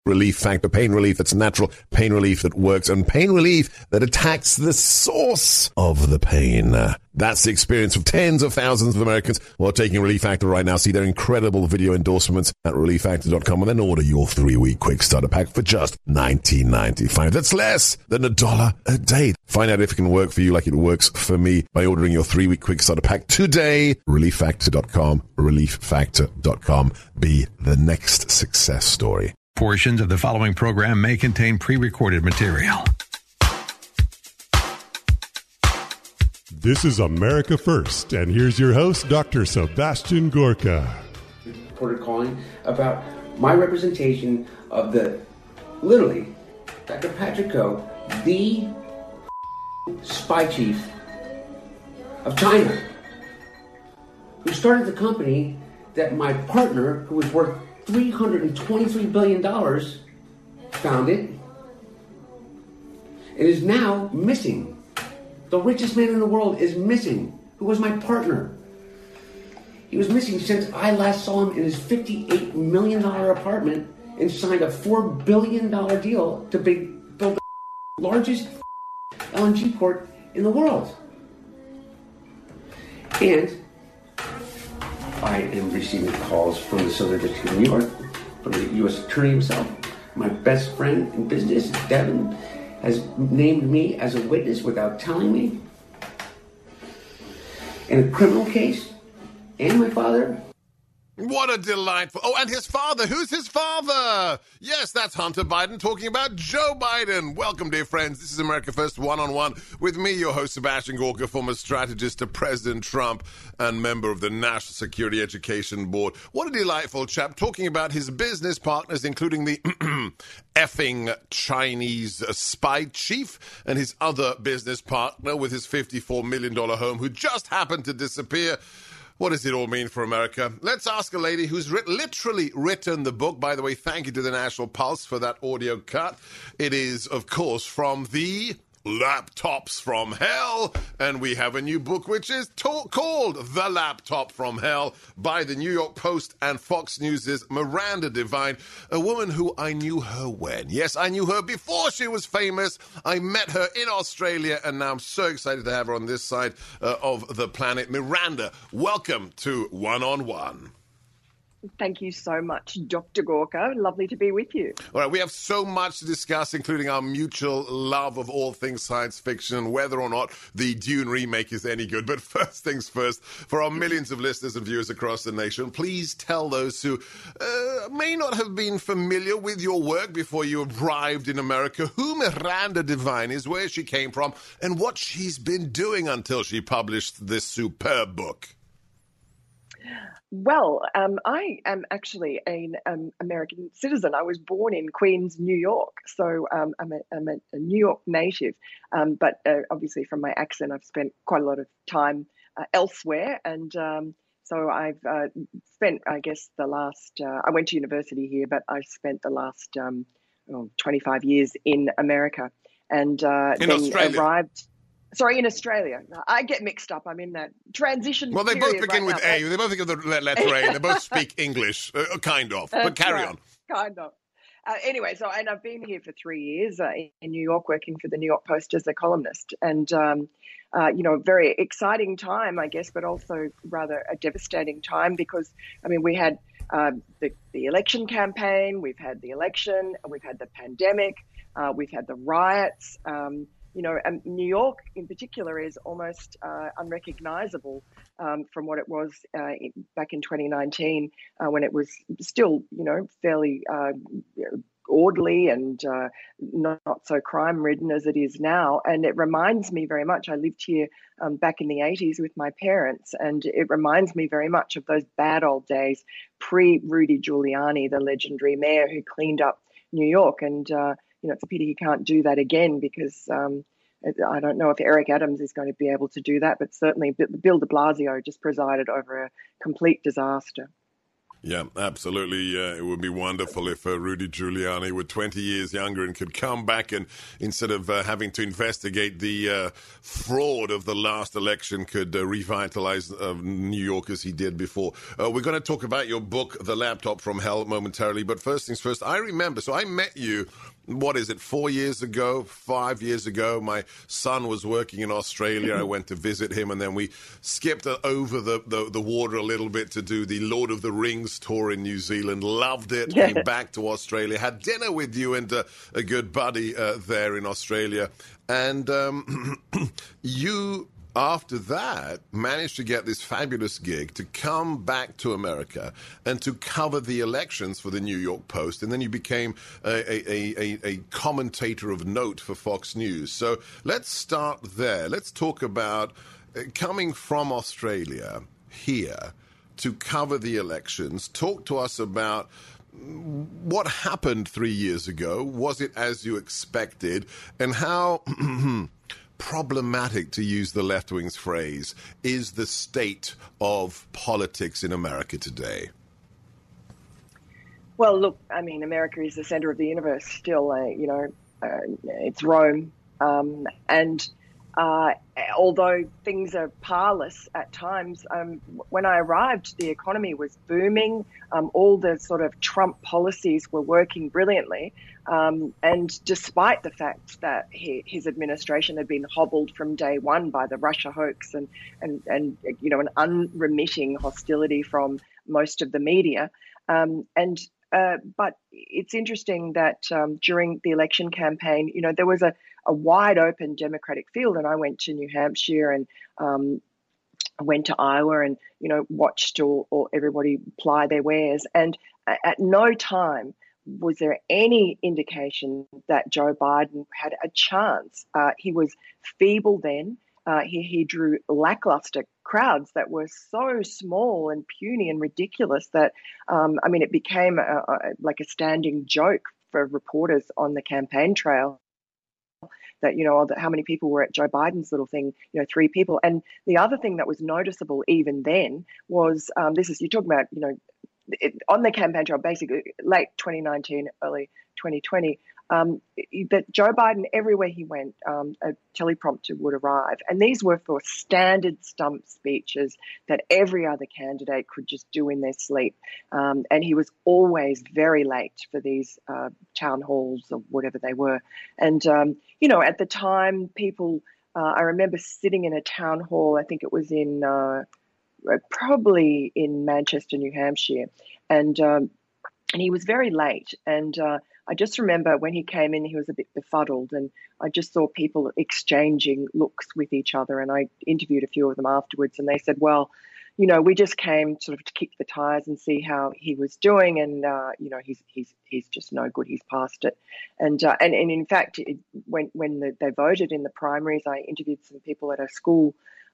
Relief Factor. Pain relief that's natural, pain relief that works, and pain relief that attacks the source of the pain. That's the experience of tens of thousands of Americans who are taking Relief Factor right now. See their incredible video endorsements at relieffactor.com and then order your 3-week quick starter pack for just $19.95. That's less than $1 a day. Find out if it can work for you like it works for me by ordering your 3-week quick starter pack today. relieffactor.com, relieffactor.com. Be the next success story. Portions of the following program may contain pre-recorded material. This is America First, and here's your host, Dr. Sebastian Gorka. Reporter calling about my representation of literally, Dr. Patrick Ho, the spy chief of China, who started the company that my partner, who was worth $323 billion, founded, and is now missing. The richest man in the world is missing, who was my partner. He was missing since I last saw him in his $58 million apartment and signed a $4 billion deal to build the largest LNG port in the world. And I am receiving calls from the Southern District of New York, from the U.S. Attorney himself. My best friend in business, Devin, has named me as a witness without telling me in a criminal case, and my father. What a delightful... Oh, and his father. Who's his father? Yes, that's Hunter Biden talking about Joe Biden. Welcome, dear friends. This is America First One-on-One with me, your host, Sebastian Gorka, former strategist to President Trump and member of the National Security Education Board. What a delightful chap talking about his business partners, including the effing Chinese spy chief and his other business partner with his $54 million home who just happened to disappear. What does it all mean for America? Let's ask a lady who's literally written the book. By the way, thank you to the National Pulse for that audio cut. It is, of course, from the Laptops from Hell. And we have a new book which is called The Laptop from Hell by the New York Post and Fox News' Miranda Devine, a woman who I knew her when. Yes, I knew her before she was famous. I met her in Australia, and now I'm so excited to have her on this side of the planet. Miranda, welcome to One-on-One. Thank you so much, Dr. Gorka. Lovely to be with you. All right, we have so much to discuss, including our mutual love of all things science fiction and whether or not the Dune remake is any good. But first things first, for our millions of listeners and viewers across the nation, please tell those who may not have been familiar with your work before you arrived in America who Miranda Devine is, where she came from, and what she's been doing until she published this superb book. Well, I am actually an American citizen. I was born in Queens, New York, so I'm a New York native. But obviously, from my accent, I've spent quite a lot of time elsewhere, and so I've spent, I guess, the last. I went to university here, but I spent the last 25 years in America, and then Australia. arrived. Sorry, in Australia. I get mixed up. I'm in that transition Well, they period both begin right with now. A. They both begin with the letter A. They both speak English, kind of. But carry on. Kind of. Anyway, and I've been here for 3 years in New York, working for the New York Post as a columnist. And, very exciting time, I guess, but also rather a devastating time because, we had the election campaign, we've had the election, we've had the pandemic, we've had the riots. And New York in particular is almost unrecognizable from what it was back in 2019 when it was still, fairly orderly and not so crime-ridden as it is now. And it reminds me very much, I lived here back in the 80s with my parents, and it reminds me very much of those bad old days pre-Rudy Giuliani, the legendary mayor who cleaned up New York. And it's a pity he can't do that again because I don't know if Eric Adams is going to be able to do that, but certainly Bill de Blasio just presided over a complete disaster. Yeah, absolutely. It would be wonderful if Rudy Giuliani were 20 years younger and could come back and instead of having to investigate the fraud of the last election, could revitalize New York as he did before. We're going to talk about your book, The Laptop from Hell, momentarily. But first things first, I remember, so I met you, what is it, 4 years ago, 5 years ago? My son was working in Australia. I went to visit him, and then we skipped over the water a little bit to do the Lord of the Rings tour in New Zealand. Loved it. Yeah. Came back to Australia. Had dinner with you and a good buddy there in Australia. And you, after that, managed to get this fabulous gig to come back to America and to cover the elections for the New York Post. And then you became a commentator of note for Fox News. So let's start there. Let's talk about coming from Australia here to cover the elections. Talk to us about what happened 3 years ago. Was it as you expected? And how problematic, to use the left wing's phrase, is the state of politics in America today? Well, look, I mean, America is the center of the universe still. It's Rome. And although things are parlous at times, when I arrived, the economy was booming. All the sort of Trump policies were working brilliantly. And despite the fact that his administration had been hobbled from day one by the Russia hoax and an unremitting hostility from most of the media. But it's interesting that during the election campaign, there was a wide open Democratic field, and I went to New Hampshire and I went to Iowa and, watched all everybody ply their wares. And at no time was there any indication that Joe Biden had a chance. He was feeble then. He drew lackluster crowds that were so small and puny and ridiculous that, it became like a standing joke for reporters on the campaign trail that, how many people were at Joe Biden's little thing, 3 people. And the other thing that was noticeable even then was, you're talking about, on the campaign trail, basically late 2019, early 2020, that Joe Biden, everywhere he went, a teleprompter would arrive. And these were for standard stump speeches that every other candidate could just do in their sleep. And he was always very late for these town halls or whatever they were. And, at the time, people, I remember sitting in a town hall, I think it was in probably in Manchester, New Hampshire, and he was very late. And I just remember when he came in, he was a bit befuddled, and I just saw people exchanging looks with each other. And I interviewed a few of them afterwards, and they said, well, we just came sort of to kick the tires and see how he was doing, and he's just no good. He's past it. And in fact, when they voted in the primaries, I interviewed some people at a school,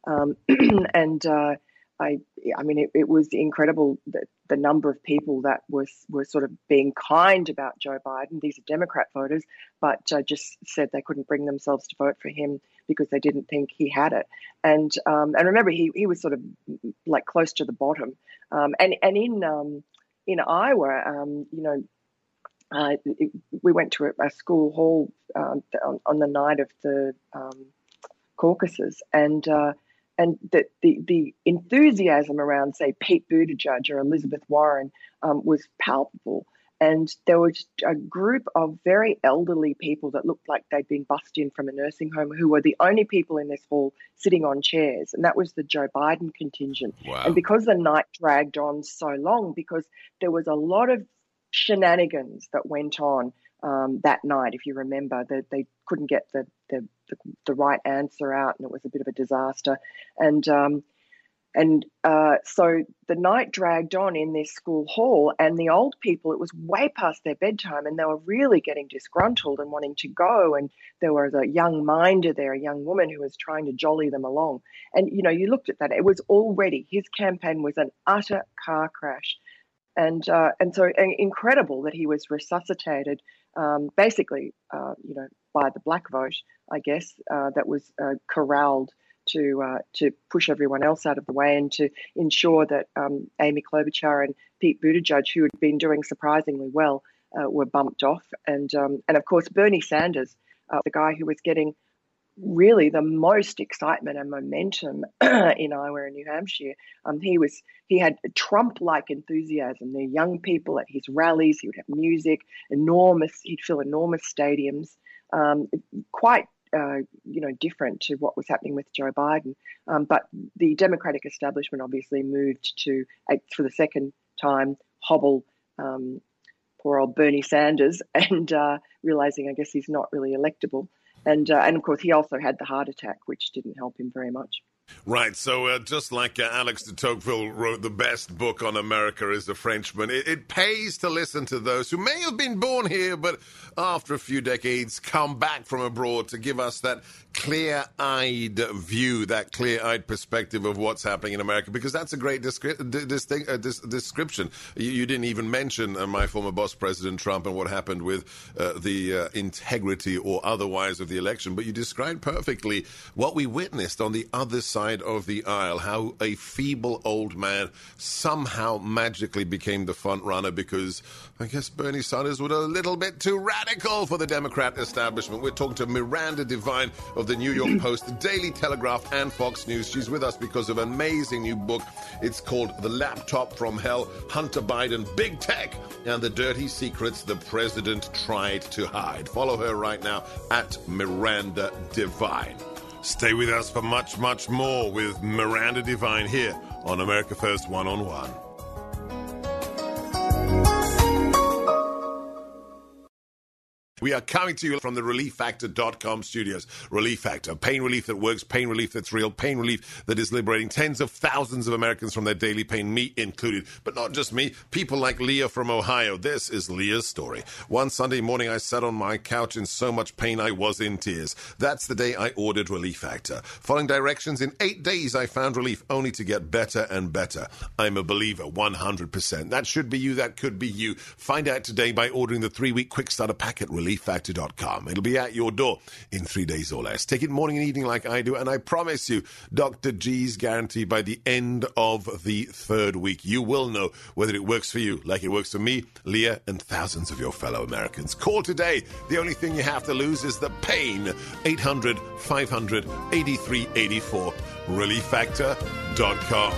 and it was incredible that the number of people that were sort of being kind about Joe Biden. These are Democrat voters, but just said they couldn't bring themselves to vote for him because they didn't think he had it. And remember, he was sort of like close to the bottom. And in Iowa, we went to a school hall on the night of the caucuses, and the enthusiasm around, say, Pete Buttigieg or Elizabeth Warren was palpable. And there was a group of very elderly people that looked like they'd been bussed in from a nursing home who were the only people in this hall sitting on chairs. And that was the Joe Biden contingent. Wow. And because the night dragged on so long, because there was a lot of shenanigans that went on that night, if you remember, that they couldn't get the right answer out, and it was a bit of a disaster. And so the night dragged on in this school hall, and the old people, it was way past their bedtime, and they were really getting disgruntled and wanting to go. And there was a young minder there, a young woman who was trying to jolly them along. And, you looked at that, it was already, his campaign was an utter car crash. And so incredible that he was resuscitated, basically, by the black vote, I guess, that was corralled to push everyone else out of the way and to ensure that Amy Klobuchar and Pete Buttigieg, who had been doing surprisingly well, were bumped off. And of course, Bernie Sanders, the guy who was getting really the most excitement and momentum in Iowa and New Hampshire. He had Trump-like enthusiasm. The young people at his rallies, he would have music, he'd fill enormous stadiums, quite different to what was happening with Joe Biden. But the Democratic establishment obviously moved to, for the second time, hobble poor old Bernie Sanders and realizing, I guess, he's not really electable. And of course, he also had the heart attack, which didn't help him very much. Right, so just like Alex de Tocqueville wrote the best book on America is a Frenchman, it pays to listen to those who may have been born here, but after a few decades come back from abroad to give us that clear-eyed view, that clear-eyed perspective of what's happening in America, because that's a great description. You didn't even mention my former boss, President Trump, and what happened with the integrity or otherwise of the election, but you described perfectly what we witnessed on the other side of the aisle, how a feeble old man somehow magically became the front runner because I guess Bernie Sanders was a little bit too radical for the Democrat establishment. We're talking to Miranda Devine of the New York Post, the Daily Telegraph, and Fox News. She's with us because of an amazing new book. It's called The Laptop from Hell, Hunter Biden, Big Tech, and the Dirty Secrets the President Tried to Hide. Follow her right now at Miranda Devine. Stay with us for much, much more with Miranda Devine here on America First One-on-One. We are coming to you from the ReliefFactor.com studios. Relief Factor, pain relief that works, pain relief that's real, pain relief that is liberating tens of thousands of Americans from their daily pain, me included. But not just me, people like Leah from Ohio. This is Leah's story. One Sunday morning, I sat on my couch in so much pain I was in tears. That's the day I ordered Relief Factor. Following directions, in 8 days, I found relief, only to get better and better. I'm a believer, 100%. That should be you, that could be you. Find out today by ordering the 3-week quick starter pack at ReliefFactor.com. It'll be at your door in 3 days or less. Take it morning and evening like I do, and I promise you, Dr. G's guarantee by the end of the 3rd week, you will know whether it works for you like it works for me, Leah, and thousands of your fellow Americans. Call today. The only thing you have to lose is the pain. 800-500-8384. ReliefFactor.com.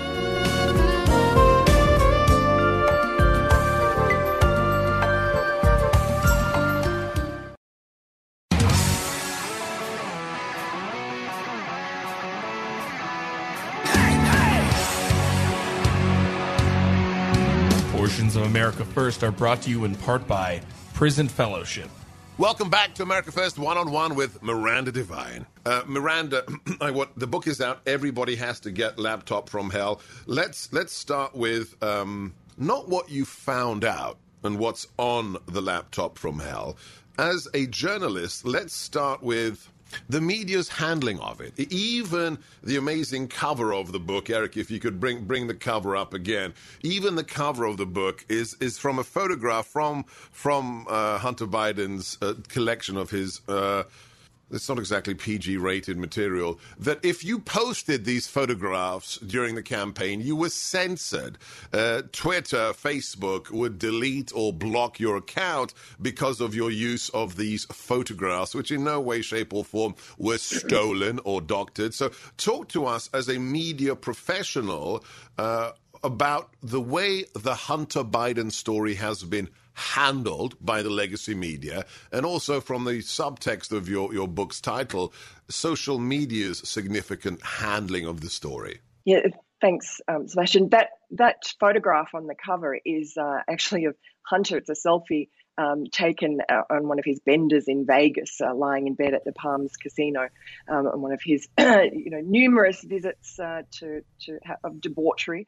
Portions of America First are brought to you in part by Prison Fellowship. Welcome back to America First One-on-One with Miranda Devine. Miranda, the book is out. Everybody has to get Laptop from Hell. Let's start with not what you found out and what's on the Laptop from Hell. As a journalist, let's start with the media's handling of it. Even the amazing cover of the book, Eric, if you could bring the cover up again. Even the cover of the book is from a photograph from Hunter Biden's collection of his it's not exactly PG-rated material, that if you posted these photographs during the campaign, you were censored. Twitter, Facebook would delete or block your account because of your use of these photographs, which in no way, shape, or form were stolen or doctored. So talk to us as a media professional about the way the Hunter Biden story has been handled by the legacy media, and also from the subtext of your book's title, social media's significant handling of the story. Yeah, thanks, Sebastian. That photograph on the cover is actually of Hunter. It's a selfie taken on one of his benders in Vegas, lying in bed at the Palms Casino, on one of his numerous visits of debauchery.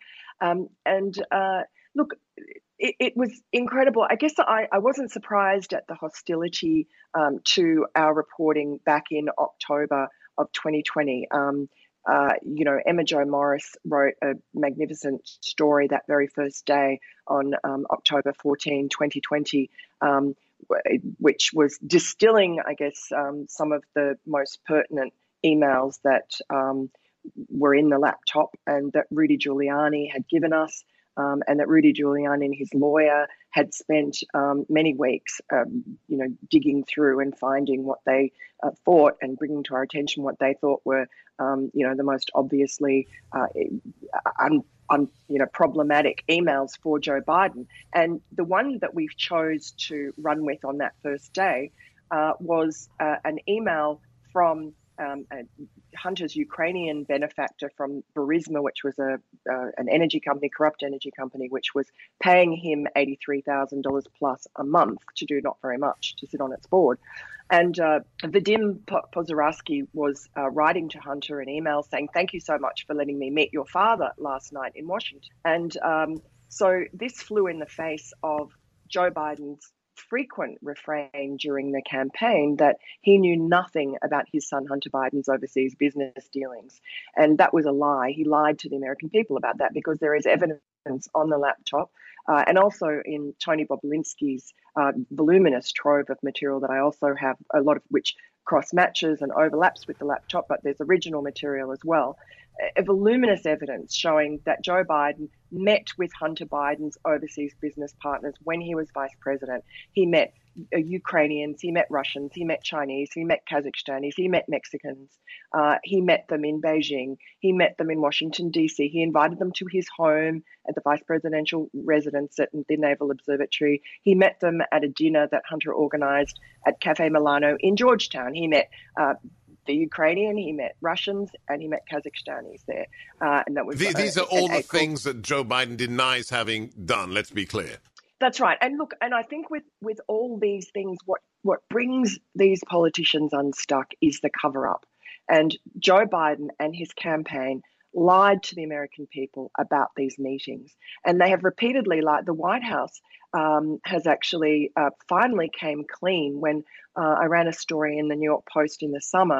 Look, it was incredible. I guess I wasn't surprised at the hostility to our reporting back in October of 2020. Emma Jo Morris wrote a magnificent story that very first day on October 14, 2020, which was distilling, I guess, some of the most pertinent emails that were in the laptop and that Rudy Giuliani had given us, and that Rudy Giuliani and his lawyer had spent many weeks, digging through and finding what they thought and bringing to our attention what they thought were, the most obviously problematic emails for Joe Biden. And the one that we chose to run with on that first day was an email from Hunter's Ukrainian benefactor from Burisma, which was an energy company, corrupt energy company, which was paying him $83,000 plus a month to do not very much, to sit on its board. And Vadim Pozorowski was writing to Hunter an email saying, "Thank you so much for letting me meet your father last night in Washington." And so this flew in the face of Joe Biden's frequent refrain during the campaign that he knew nothing about his son Hunter Biden's overseas business dealings. And that was a lie. He lied to the American people about that because there is evidence on the laptop and also in Tony Bobulinski's voluminous trove of material that I also have, a lot of which cross-matches and overlaps with the laptop, but there's original material as well. A voluminous evidence showing that Joe Biden met with Hunter Biden's overseas business partners when he was vice president. He met Ukrainians, he met Russians, he met Chinese, he met Kazakhstanis, he met Mexicans. He met them in Beijing. He met them in Washington, D.C. He invited them to his home at the vice presidential residence at the Naval Observatory. He met them at a dinner that Hunter organized at Cafe Milano in Georgetown. He met the Ukrainian, he met Russians, and he met Kazakhstanis there. And that was these are all the things that Joe Biden denies having done, let's be clear. That's right. And look, and I think with all these things, what brings these politicians unstuck is the cover-up. And Joe Biden and his campaign lied to the American people about these meetings. And they have repeatedly lied. The White House has actually finally came clean when I ran a story in the New York Post in the summer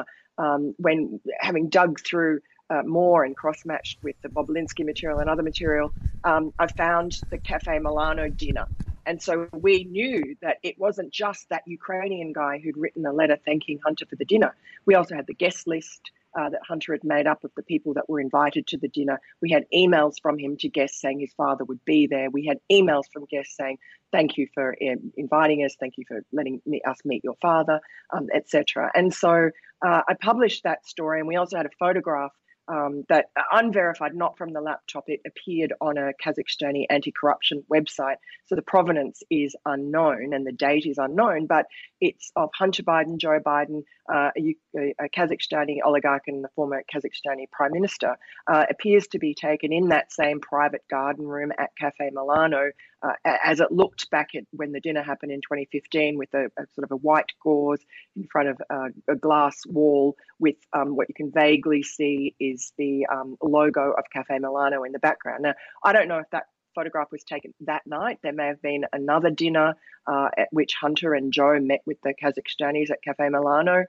when, having dug through more and cross-matched with the Bobulinski material and other material, I found the Cafe Milano dinner. And so we knew that it wasn't just that Ukrainian guy who'd written a letter thanking Hunter for the dinner. We also had the guest list that Hunter had made up of the people that were invited to the dinner. We had emails from him to guests saying his father would be there. We had emails from guests saying, "Thank you for inviting us. Thank you for letting us meet your father," etc. And so I published that story, and we also had a photograph that unverified, not from the laptop. It appeared on a Kazakhstani anti-corruption website. So the provenance is unknown and the date is unknown, but it's of Hunter Biden, Joe Biden, a Kazakhstani oligarch and the former Kazakhstani prime minister, appears to be taken in that same private garden room at Cafe Milano, as it looked back at when the dinner happened in 2015, with a sort of a white gauze in front of a glass wall with what you can vaguely see is the logo of Cafe Milano in the background. Now, I don't know if that photograph was taken that night. There may have been another dinner at which Hunter and Joe met with the Kazakhstanis at Cafe Milano.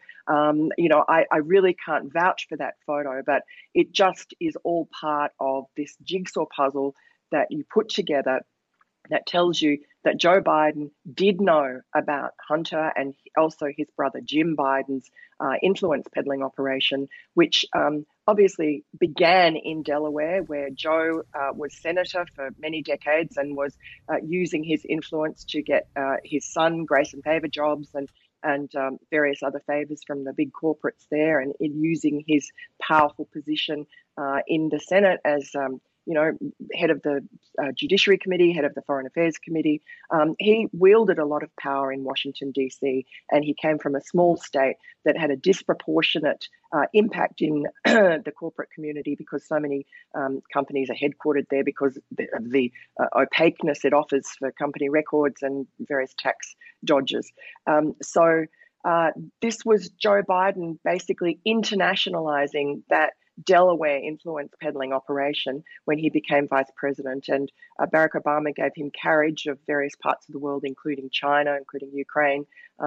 I really can't vouch for that photo, but it just is all part of this jigsaw puzzle that you put together that tells you that Joe Biden did know about Hunter and also his brother Jim Biden's influence peddling operation, which obviously began in Delaware, where Joe was senator for many decades and was using his influence to get his son grace and favor jobs and various other favors from the big corporates there, and in using his powerful position in the Senate as head of the Judiciary Committee, head of the Foreign Affairs Committee. He wielded a lot of power in Washington, D.C., and he came from a small state that had a disproportionate impact in the corporate community because so many companies are headquartered there because of the opaqueness it offers for company records and various tax dodges. So this was Joe Biden basically internationalizing that Delaware influence peddling operation when he became vice president. And Barack Obama gave him carriage of various parts of the world, including China, including Ukraine.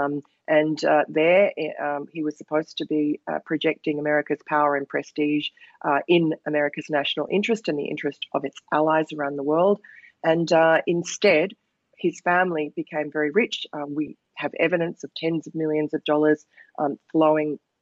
There he was supposed to be projecting America's power and prestige in America's national interest and the interest of its allies around the world. And instead, his family became very rich. We have evidence of tens of millions of dollars flowing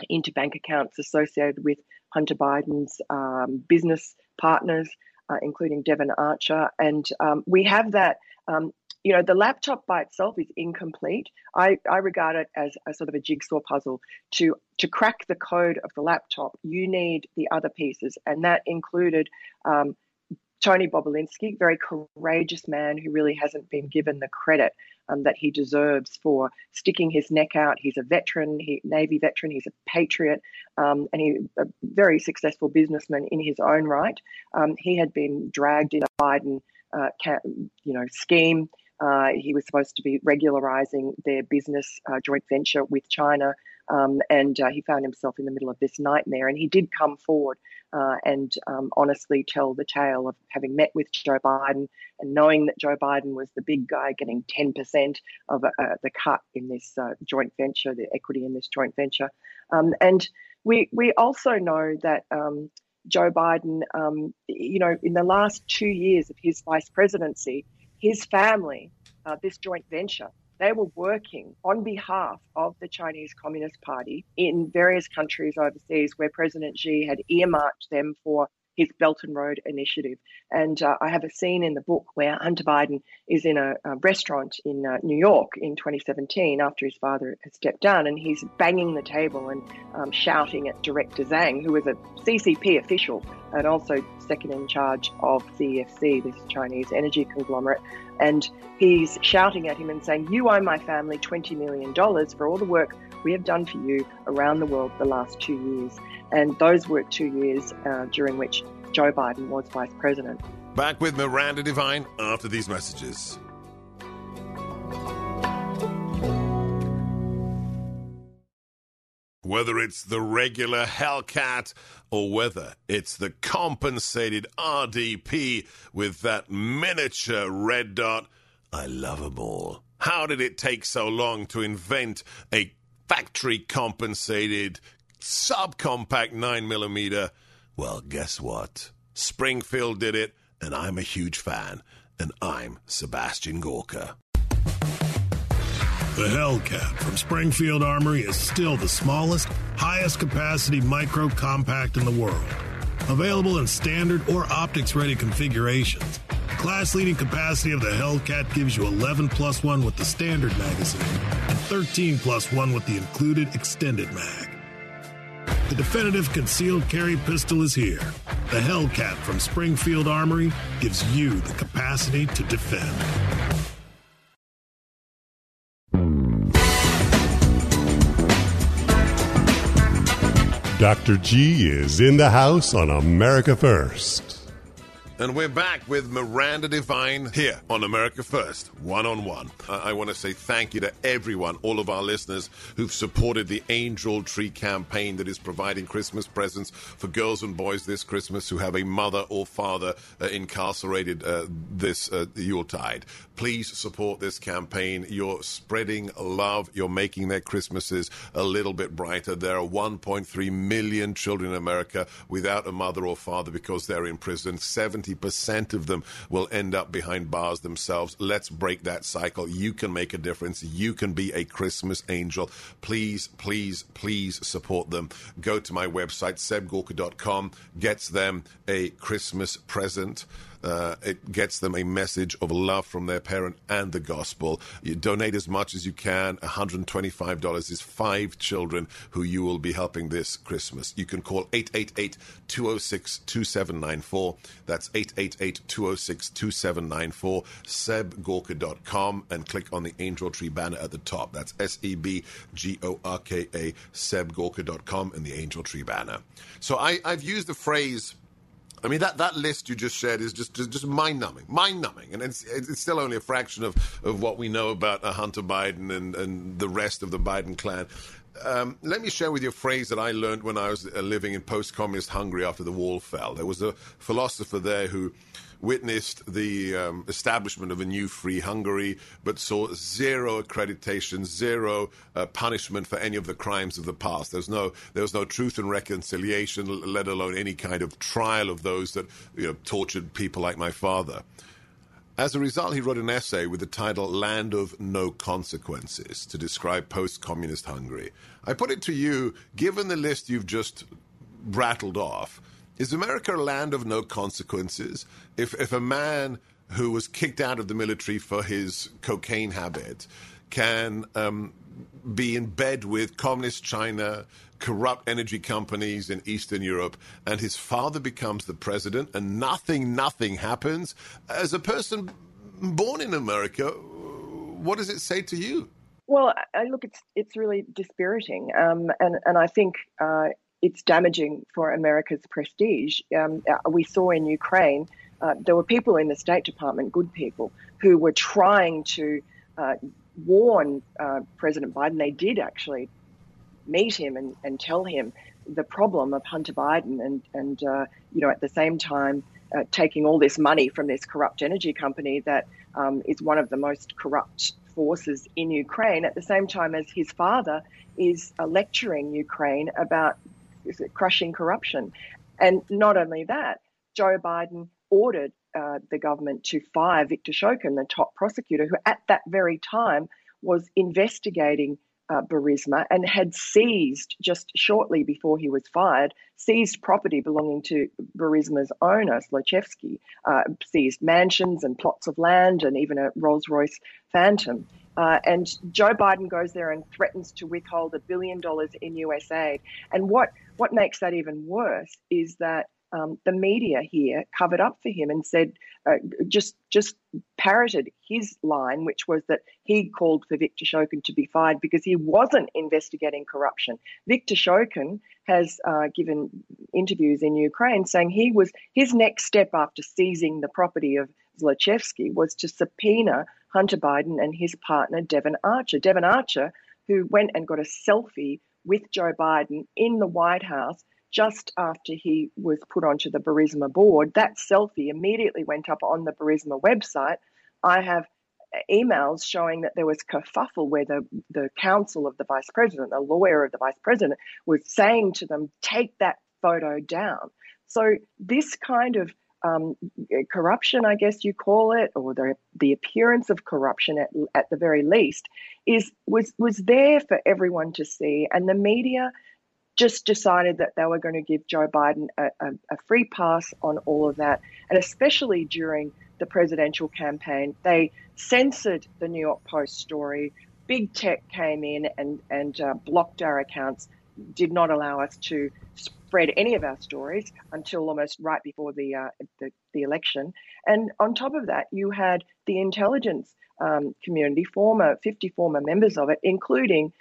into bank accounts associated with Hunter Biden's business partners, including Devon Archer. And we have that, the laptop by itself is incomplete. I regard it as a sort of a jigsaw puzzle. To crack the code of the laptop, you need the other pieces. And that included Tony Bobulinski, very courageous man who really hasn't been given the credit that he deserves for sticking his neck out. He's a veteran, Navy veteran, he's a patriot, and he's a very successful businessman in his own right. He had been dragged in a Biden scheme. He was supposed to be regularizing their business joint venture with China, and he found himself in the middle of this nightmare. And he did come forward and honestly tell the tale of having met with Joe Biden and knowing that Joe Biden was the big guy getting 10% of the cut in this joint venture, the equity in this joint venture. And we also know that Joe Biden, in the last 2 years of his vice presidency, his family, this joint venture, they were working on behalf of the Chinese Communist Party in various countries overseas where President Xi had earmarked them for his Belt and Road Initiative. And I have a scene in the book where Hunter Biden is in a restaurant in New York in 2017 after his father had stepped down, and he's banging the table and shouting at Director Zhang, who was a CCP official and also second in charge of CEFC, this Chinese energy conglomerate. And he's shouting at him and saying, "You owe my family $20 million for all the work we have done for you around the world the last 2 years." And those were 2 years during which Joe Biden was vice president. Back with Miranda Devine after these messages. Whether it's the regular Hellcat or whether it's the compensated RDP with that miniature red dot, I love them all. How did it take so long to invent a factory-compensated subcompact 9mm? Well, guess what? Springfield did it, and I'm a huge fan. And I'm Sebastian Gorka. The Hellcat from Springfield Armory is still the smallest, highest capacity micro compact in the world. Available in standard or optics-ready configurations. The class-leading capacity of the Hellcat gives you 11+1 with the standard magazine and 13+1 with the included extended mag. The definitive concealed carry pistol is here. The Hellcat from Springfield Armory gives you the capacity to defend. Dr. G is in the house on America First. And we're back with Miranda Devine here on America First, one-on-one. I want to say thank you to everyone, all of our listeners who've supported the Angel Tree campaign that is providing Christmas presents for girls and boys this Christmas who have a mother or father incarcerated this Yuletide. Please support this campaign. You're spreading love. You're making their Christmases a little bit brighter. There are 1.3 million children in America without a mother or father because they're in prison. 70% of them will end up behind bars themselves. Let's break that cycle. You can make a difference. You can be a Christmas angel. Please, please, please support them. Go to my website, sebgorka.com. Gets them a Christmas present. It gets them a message of love from their parent and the gospel. You donate as much as you can. $125 is 5 children who you will be helping this Christmas. You can call 888-206-2794. That's 888-206-2794, sebgorka.com, and click on the Angel Tree banner at the top. That's SEBGORKA, sebgorka.com, and the Angel Tree banner. So I've used the phrase, I mean, that list you just shared is just mind-numbing. And it's still only a fraction of what we know about Hunter Biden and the rest of the Biden clan. Let me share with you a phrase that I learned when I was living in post-communist Hungary after the wall fell. There was a philosopher there who witnessed the establishment of a new free Hungary, but saw zero accreditation, zero punishment for any of the crimes of the past. There was no truth and reconciliation, let alone any kind of trial of those that tortured people like my father. As a result, he wrote an essay with the title Land of No Consequences to describe post-communist Hungary. I put it to you, given the list you've just rattled off, is America a land of no consequences? If a man who was kicked out of the military for his cocaine habit can be in bed with communist China, corrupt energy companies in Eastern Europe, and his father becomes the president and nothing happens, as a person born in America, what does it say to you? Well, look, it's really dispiriting, and I think it's damaging for America's prestige. We saw in Ukraine, there were people in the State Department, good people, who were trying to warn President Biden. They did actually meet him and tell him the problem of Hunter Biden and at the same time taking all this money from this corrupt energy company that is one of the most corrupt forces in Ukraine, at the same time as his father is lecturing Ukraine about crushing corruption. And not only that, Joe Biden ordered the government to fire Viktor Shokin, the top prosecutor, who at that very time was investigating Burisma and had seized, just shortly before he was fired, seized property belonging to Burisma's owner, Zlochevsky, seized mansions and plots of land and even a Rolls-Royce Phantom. And Joe Biden goes there and threatens to withhold $1 billion in US aid. And what makes that even worse is that the media here covered up for him and said, just parroted his line, which was that he called for Viktor Shokin to be fired because he wasn't investigating corruption. Viktor Shokin has given interviews in Ukraine saying his next step after seizing the property of Zlochevsky was to subpoena Hunter Biden and his partner, Devon Archer. Devon Archer, who went and got a selfie with Joe Biden in the White House just after he was put onto the Burisma board. That selfie immediately went up on the Burisma website. I have emails showing that there was kerfuffle where the counsel of the vice president, the lawyer of the vice president, was saying to them, take that photo down. So this kind of corruption, I guess you call it, or the appearance of corruption at the very least, was there for everyone to see. And the media just decided that they were going to give Joe Biden a free pass on all of that. And especially during the presidential campaign, they censored the New York Post story. Big tech came in and blocked our accounts, did not allow us to spread any of our stories until almost right before the election. And on top of that, you had the intelligence community, 50 former members of it, including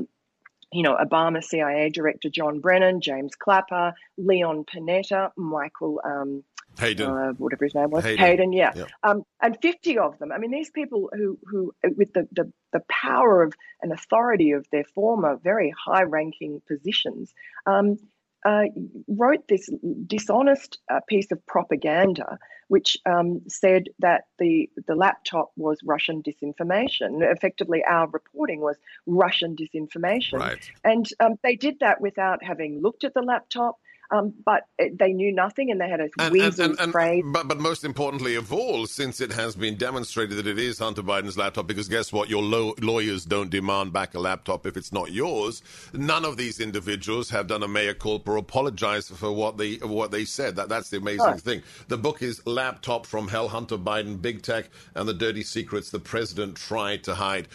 Obama CIA Director John Brennan, James Clapper, Leon Panetta, Michael Hayden, whatever his name was, Hayden, yeah. And 50 of them. I mean, these people who with the power of and authority of their former very high-ranking positions, wrote this dishonest piece of propaganda, which said that the laptop was Russian disinformation. Effectively, our reporting was Russian disinformation. Right. And they did that without having looked at the laptop. But they knew nothing, and they had a weasel phrase. But most importantly of all, since it has been demonstrated that it is Hunter Biden's laptop, because guess what? Your lawyers don't demand back a laptop if it's not yours. None of these individuals have done a mea culpa or apologized for what they said. That's the amazing thing. The book is Laptop from Hell, Hunter Biden, Big Tech, and the Dirty Secrets the President Tried to Hide.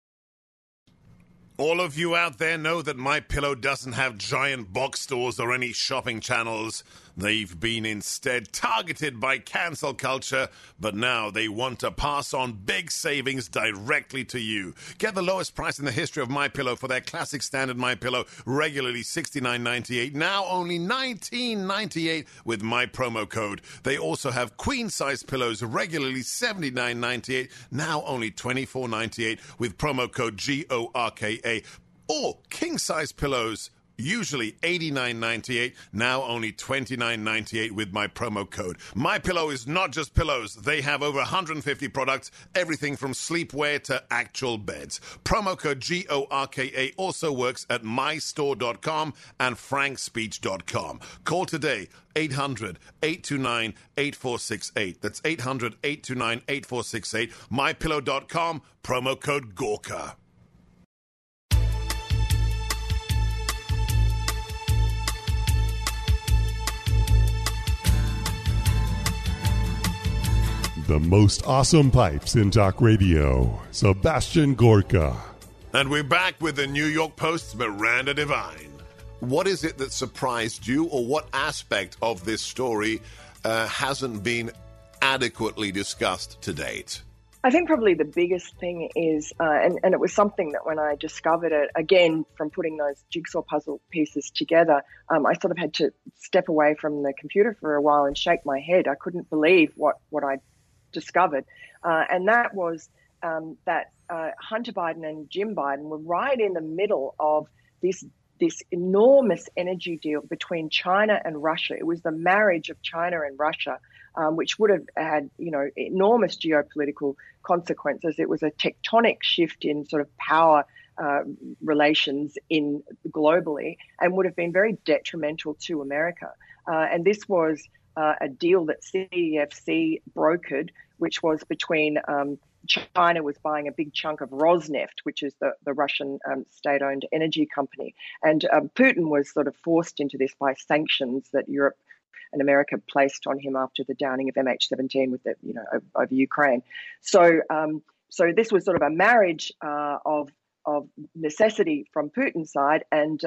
All of you out there know that MyPillow doesn't have giant box stores or any shopping channels. They've been instead targeted by cancel culture, but now they want to pass on big savings directly to you. Get the lowest price in the history of MyPillow for their classic standard MyPillow, regularly $69.98, now only $19.98 with my promo code. They also have queen-size pillows, regularly $79.98, now only $24.98 with promo code GORKA, or king-size pillows, Usually $89.98, now only $29.98 with my promo code. MyPillow is not just pillows. They have over 150 products, everything from sleepwear to actual beds. Promo code GORKA also works at mystore.com and frankspeech.com. Call today, 800-829-8468. That's 800-829-8468. MyPillow.com, promo code GORKA. The most awesome pipes in talk radio. Sebastian Gorka. And we're back with the New York Post's Miranda Devine. What is it that surprised you, or what aspect of this story hasn't been adequately discussed to date? I think probably the biggest thing is, and it was something that when I discovered it, again, from putting those jigsaw puzzle pieces together, I sort of had to step away from the computer for a while and shake my head. I couldn't believe what I discovered. And that was that Hunter Biden and Jim Biden were right in the middle of this enormous energy deal between China and Russia. It was the marriage of China and Russia, which would have had, enormous geopolitical consequences. It was a tectonic shift in sort of power relations globally, and would have been very detrimental to America. And this was a deal that CEFC brokered, which was between China was buying a big chunk of Rosneft, which is the Russian state-owned energy company. And Putin was sort of forced into this by sanctions that Europe and America placed on him after the downing of MH17 with over Ukraine. So this was sort of a marriage of necessity from Putin's side and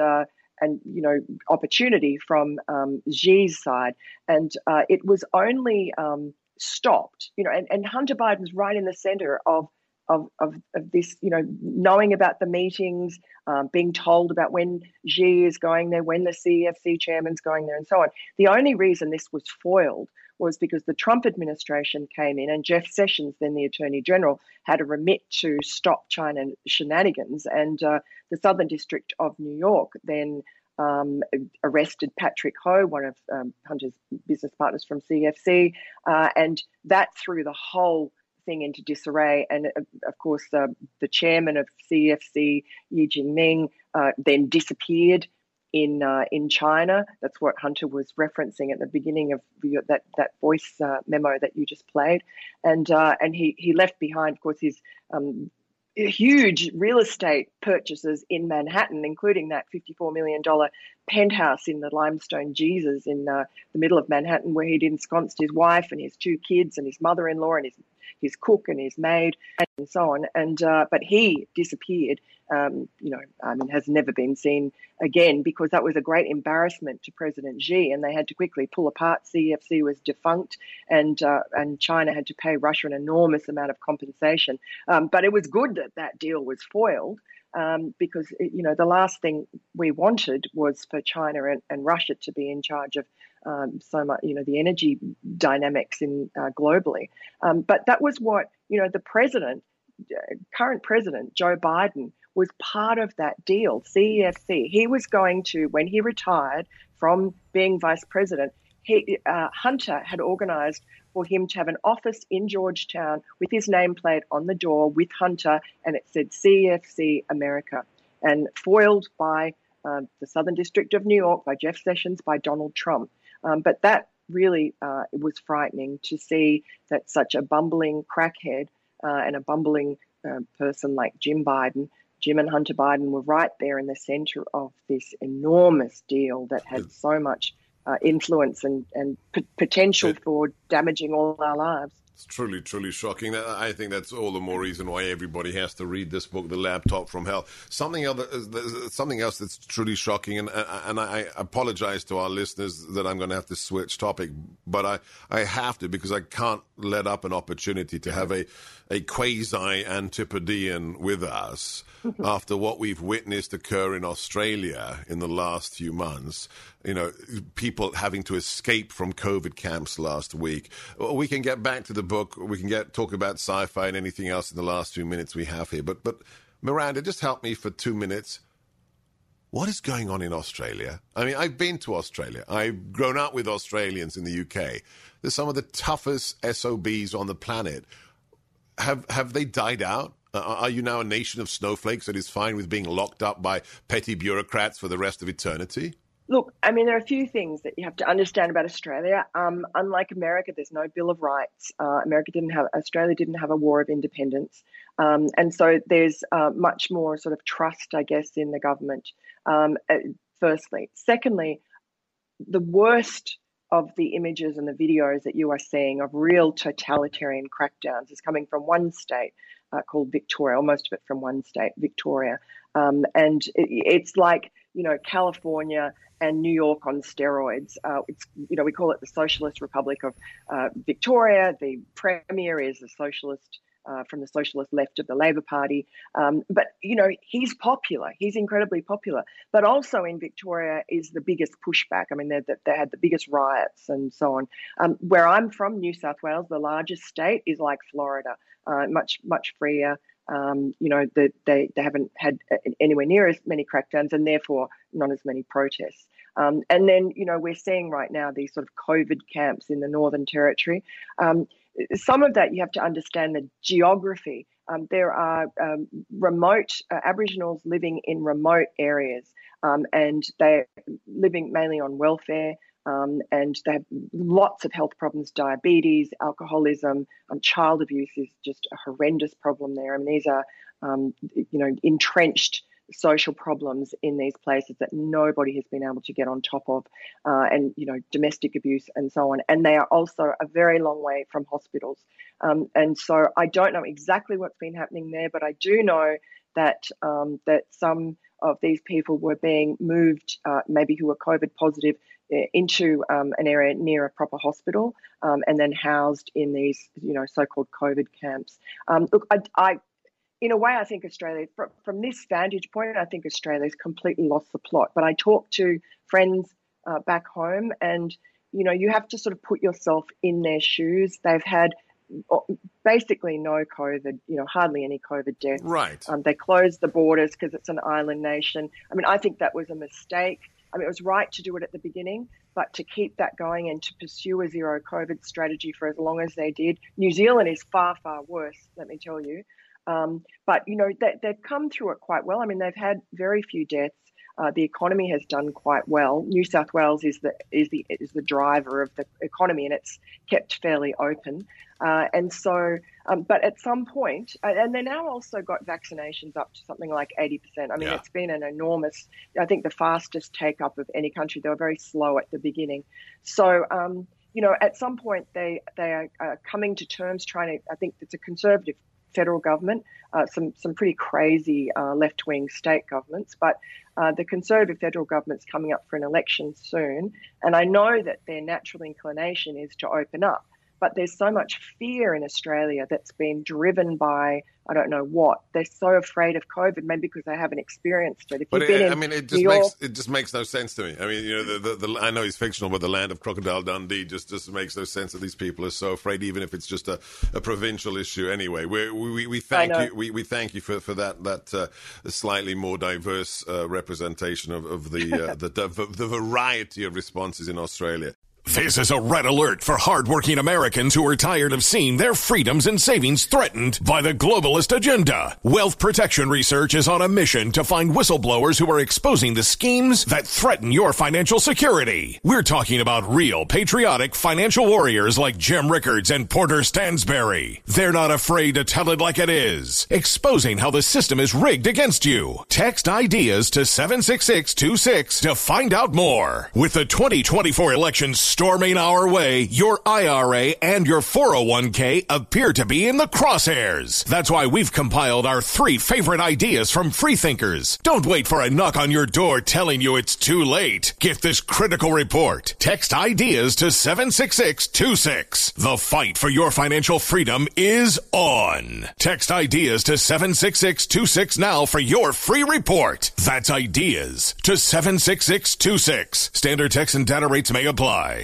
opportunity from Xi's side. And it was only stopped, and Hunter Biden's right in the center of this, knowing about the meetings, being told about when Xi is going there, when the CEFC chairman's going there, and so on. The only reason this was foiled was because the Trump administration came in, and Jeff Sessions, then the Attorney General, had a remit to stop China shenanigans, and the Southern District of New York then arrested Patrick Ho, one of Hunter's business partners from CEFC, and that threw the whole thing into disarray. And of course, the chairman of CEFC, Yi Jinping, then disappeared in China. That's what Hunter was referencing at the beginning of that voice memo that you just played, and he left behind, of course, his huge real estate purchases in Manhattan, including that $54 million penthouse in the Limestone Jesus in the middle of Manhattan, where he'd ensconced his wife and his two kids and his mother-in-law and his cook and his maid and so on. And but he disappeared, has never been seen again, because that was a great embarrassment to President Xi, and they had to quickly pull apart. CEFC was defunct, and China had to pay Russia an enormous amount of compensation. But it was good that deal was foiled, because the last thing we wanted was for China and Russia to be in charge of so much, the energy dynamics in globally. But that was what the current president Joe Biden was part of that deal. CEFC. He was going to, when he retired from being vice president, Hunter had organized for him to have an office in Georgetown with his nameplate on the door with Hunter, and it said CEFC America, and foiled by the Southern District of New York, by Jeff Sessions, by Donald Trump. But that really it was frightening to see that such a bumbling crackhead and a bumbling person like Jim and Hunter Biden were right there in the center of this enormous deal that had so much influence and potential for damaging all our lives. It's truly, truly shocking. I think that's all the more reason why everybody has to read this book, The Laptop from Hell. Something else that's truly shocking, and I apologize to our listeners that I'm going to have to switch topic, but I have to, because I can't let up an opportunity to have a quasi-Antipodean with us after what we've witnessed occur in Australia in the last few months. People having to escape from COVID camps last week. We can get back to the book. We can talk about sci-fi and anything else in the last few minutes we have here. But Miranda, just help me for 2 minutes. what is going on in Australia? I mean, I've been to Australia. I've grown up with Australians in the UK. They're some of the toughest SOBs on the planet. Have they died out? Are you now a nation of snowflakes that is fine with being locked up by petty bureaucrats for the rest of eternity? Look, I mean, there are a few things that you have to understand about Australia. Unlike America, there's no Bill of Rights. Australia didn't have a war of independence. And so there's much more sort of trust, I guess, in the government, firstly. Secondly, the worst of the images and the videos that you are seeing of real totalitarian crackdowns is coming from one state called Victoria, or most of it from one state, Victoria. And it's like, California and New York on steroids. We call it the Socialist Republic of Victoria. The premier is a socialist from the socialist left of the Labor Party. But he's popular. He's incredibly popular. But also in Victoria is the biggest pushback. I mean, they had the biggest riots and so on. Where I'm from, New South Wales, the largest state, is like Florida, much freer. They haven't had anywhere near as many crackdowns and therefore not as many protests. And then, we're seeing right now these sort of COVID camps in the Northern Territory. Some of that you have to understand the geography. There are remote Aboriginals living in remote areas and they're living mainly on welfare. And they have lots of health problems, diabetes, alcoholism, child abuse is just a horrendous problem there. I mean, these are, entrenched social problems in these places that nobody has been able to get on top of, and, domestic abuse and so on. And they are also a very long way from hospitals. And so I don't know exactly what's been happening there, but I do know that that some of these people were being moved, maybe who were COVID positive, into an area near a proper hospital, and then housed in these, so-called COVID camps. Look, I in a way, I think Australia, from this vantage point, I think Australia's completely lost the plot. But I talk to friends back home, and you have to sort of put yourself in their shoes. They've had basically no COVID, hardly any COVID deaths. Right. They closed the borders because it's an island nation. I mean, I think that was a mistake. I mean, it was right to do it at the beginning, but to keep that going and to pursue a zero COVID strategy for as long as they did. New Zealand is far, far worse, let me tell you. But, they've come through it quite well. I mean, they've had very few deaths. The economy has done quite well. New South Wales is the driver of the economy, and it's kept fairly open. And so, but at some point, and they now also got vaccinations up to something like 80%. I mean, It's been an enormous, I think the fastest take up of any country. They were very slow at the beginning. So, at some point they are coming to terms trying to, I think it's a conservative federal government, some pretty crazy left-wing state governments, but the Conservative federal government's coming up for an election soon, and I know that their natural inclination is to open up. But there's so much fear in Australia that's been driven by, I don't know what. They're so afraid of COVID, maybe because they haven't experienced it. It just makes no sense to me. I mean, I know he's fictional, but the land of Crocodile Dundee just makes no sense that these people are so afraid, even if it's just a provincial issue. Anyway, we thank you. We thank you for that slightly more diverse representation of the variety of responses in Australia. This is a red alert for hardworking Americans who are tired of seeing their freedoms and savings threatened by the globalist agenda. Wealth Protection Research is on a mission to find whistleblowers who are exposing the schemes that threaten your financial security. We're talking about real patriotic financial warriors like Jim Rickards and Porter Stansberry. They're not afraid to tell it like it is, exposing how the system is rigged against you. Text IDEAS to 76626 to find out more. With the 2024 elections storming our way, your IRA and your 401k appear to be in the crosshairs. That's why we've compiled our 3 favorite ideas from freethinkers. Don't wait for a knock on your door telling you it's too late. Get this critical report. Text IDEAS to 76626. The fight for your financial freedom is on. Text IDEAS to 76626 now for your free report. That's IDEAS to 76626. Standard text and data rates may apply.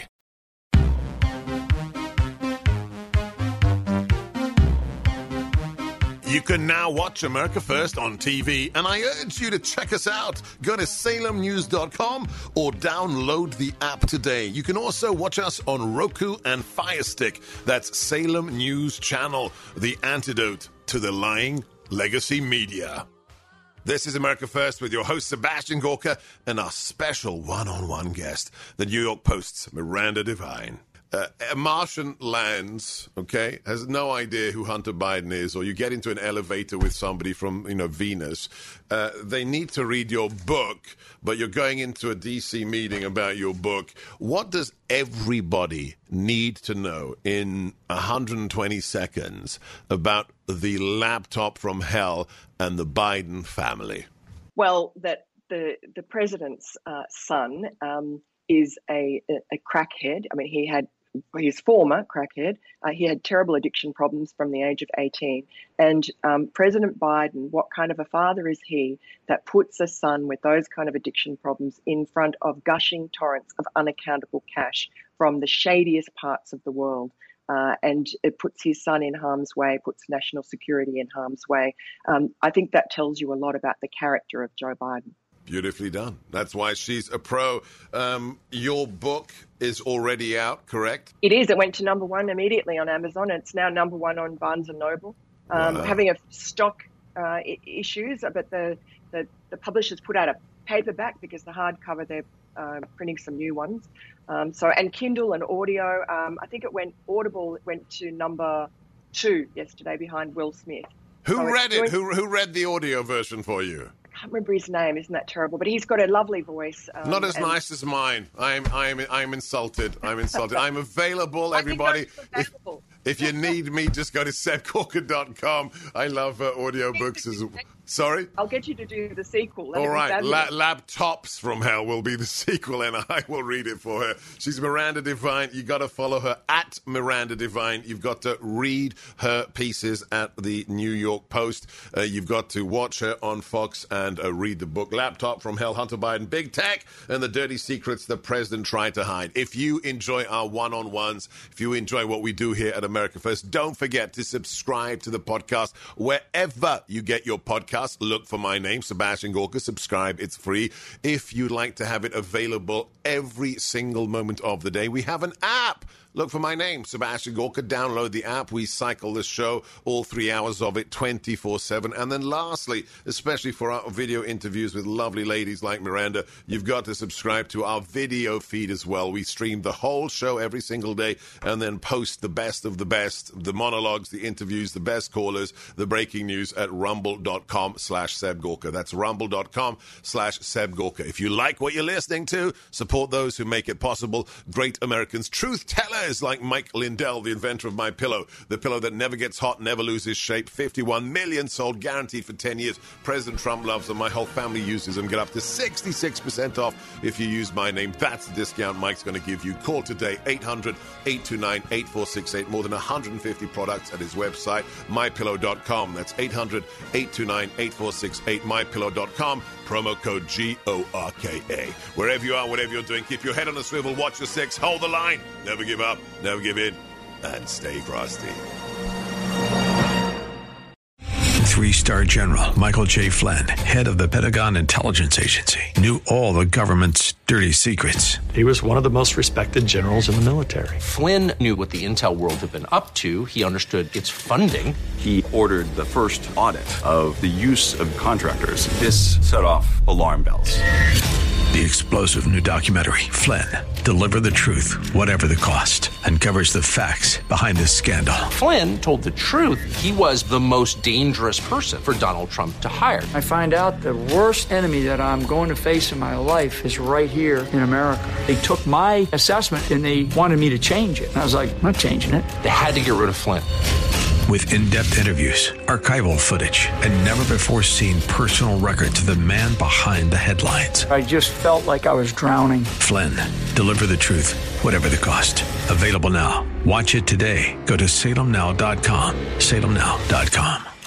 You can now watch America First on TV, and I urge you to check us out. Go to salemnews.com or download the app today. You can also watch us on Roku and Fire Stick. That's Salem News Channel, the antidote to the lying legacy media. This is America First with your host, Sebastian Gorka, and our special one-on-one guest, the New York Post's Miranda Devine. A Martian lands, okay, has no idea who Hunter Biden is, or you get into an elevator with somebody from, Venus. They need to read your book, but you're going into a D.C. meeting about your book. What does everybody need to know in 120 seconds about the laptop from hell and the Biden family? Well, that the president's son is a crackhead. I mean, he's former crackhead. He had terrible addiction problems from the age of 18. And President Biden, what kind of a father is he that puts a son with those kind of addiction problems in front of gushing torrents of unaccountable cash from the shadiest parts of the world? And it puts his son in harm's way, puts national security in harm's way. I think that tells you a lot about the character of Joe Biden. Beautifully done. That's why she's a pro. Your book is already out, correct? It is. It went to number one immediately on Amazon. It's now number one on Barnes & Noble. Wow. Having a stock issues, but the publishers put out a paperback because the hardcover, they're printing some new ones. And Kindle and audio, I think Audible went to number 2 yesterday behind Will Smith. Who read it? Who read the audio version for you? I can't remember his name. Isn't that terrible? But he's got a lovely voice. Not as nice as mine. I'm insulted. I'm available, everybody. If you need me, just go to sebgorka.com. I love audiobooks as well. Sorry? I'll get you to do the sequel. All right. Laptops from Hell will be the sequel, and I will read it for her. She's Miranda Devine. You got to follow her at Miranda Devine. You've got to read her pieces at the New York Post. You've got to watch her on Fox and read the book Laptop from Hell, Hunter Biden, Big Tech, and the Dirty Secrets the President Tried to Hide. If you enjoy our one-on-ones, if you enjoy what we do here at America First, don't forget to subscribe to the podcast wherever you get your podcast. Look for my name, Sebastian Gorka. Subscribe. It's free. If you'd like to have it available every single moment of the day, we have an app. Look for my name, Sebastian Gorka. Download the app. We cycle this show, all 3 hours of it, 24/7. And then lastly, especially for our video interviews with lovely ladies like Miranda, you've got to subscribe to our video feed as well. We stream the whole show every single day and then post the best of the best, the monologues, the interviews, the best callers, the breaking news at rumble.com/SebGorka. That's rumble.com/SebGorka. If you like what you're listening to, support those who make it possible. Great Americans, truth tellers like Mike Lindell, the inventor of My Pillow, the pillow that never gets hot, never loses shape. 51 million sold, guaranteed for 10 years. President Trump loves them. My whole family uses them. Get up to 66% off if you use my name. That's the discount Mike's going to give you. Call today, 800-829-8468. More than 150 products at his website, mypillow.com. That's 800-829-8468, mypillow.com. Promo code GORKA. Wherever you are, whatever you're doing, keep your head on a swivel, watch your six, hold the line, never give up, never give in, and stay frosty. 3-star General Michael J. Flynn, head of the Pentagon Intelligence Agency, knew all the government's dirty secrets. He was one of the most respected generals in the military. Flynn knew what the intel world had been up to. He understood its funding. He ordered the first audit of the use of contractors. This set off alarm bells. The explosive new documentary, Flynn, Deliver the Truth, Whatever the Cost, uncovers the facts behind this scandal. Flynn told the truth. He was the most dangerous person for Donald Trump to hire. I find out the worst enemy that I'm going to face in my life is right here in America. They took my assessment and they wanted me to change it. And I was like, I'm not changing it. They had to get rid of Flynn. With in-depth interviews, archival footage, and never-before-seen personal records of the man behind the headlines. I just felt like I was drowning. Flynn, Deliver the Truth, Whatever the Cost. Available now. Watch it today. Go to salemnow.com. salemnow.com.